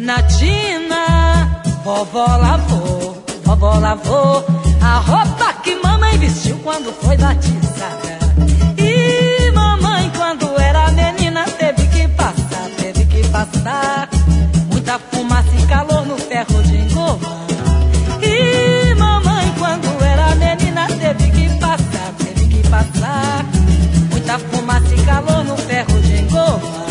Na tina, vovó lavou a roupa que mamãe vestiu quando foi batizada. E mamãe, quando era menina, teve que passar muita fumaça e calor no ferro de engomar. E mamãe, quando era menina, teve que passar muita fumaça e calor no ferro de engomar.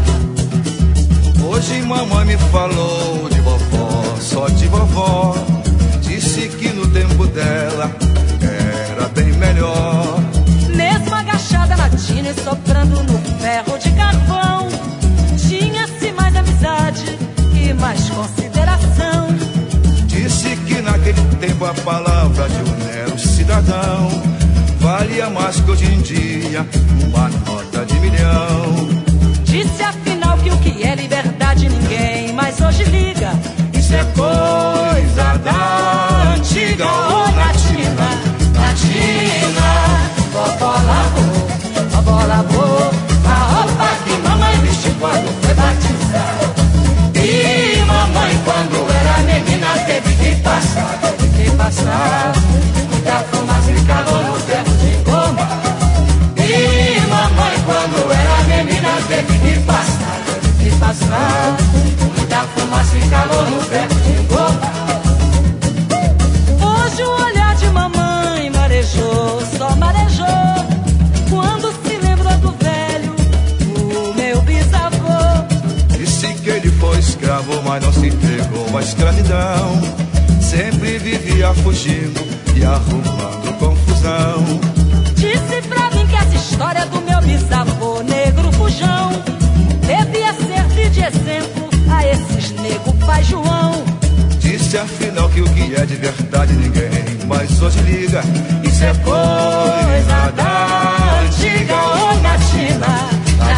Hoje mamãe me falou de vovó, só de vovó. Disse que no tempo dela era bem melhor. Mesmo agachada na tina e soprando no ferro de carvão, tinha-se mais amizade e mais consideração. Disse que naquele tempo a palavra de um mero cidadão valia mais que hoje em dia uma nota de milhão. Disse afinal que o que é liberdade ninguém mais hoje liga. Isso é coisa da antiga. Oh, Natina, vovó lavou a roupa que mamãe vestiu quando foi batizada. E mamãe, quando era menina, teve que passar muita fumaça e calor no ferro de engomar. E mamãe, quando era menina, teve que passar muita fumaça e calor no ferro de engomar. Hoje o olhar de mamãe marejou, só marejou, quando se lembrou do velho, o meu bisavô. Disse que ele foi escravo, mas não se entregou à escravidão. Sempre vivia fugindo e arrumando confusão. Disse pra mim que essa história do meu bisavô negro fujão devia servir de exemplo a esses nego pai João. Disse afinal que o que é de verdade ninguém mais hoje liga. Isso é coisa da antiga. Oh, Natina,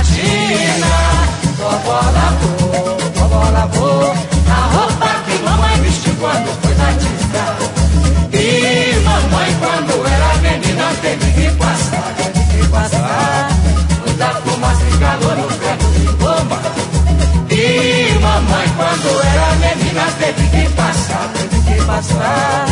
vovó lavou a roupa que mamãe vestiu quando foi batizada. E mamãe, quando era menina, teve que passar muita fumaça e calor no ferro de engomar. E mamãe, quando era menina, teve que passar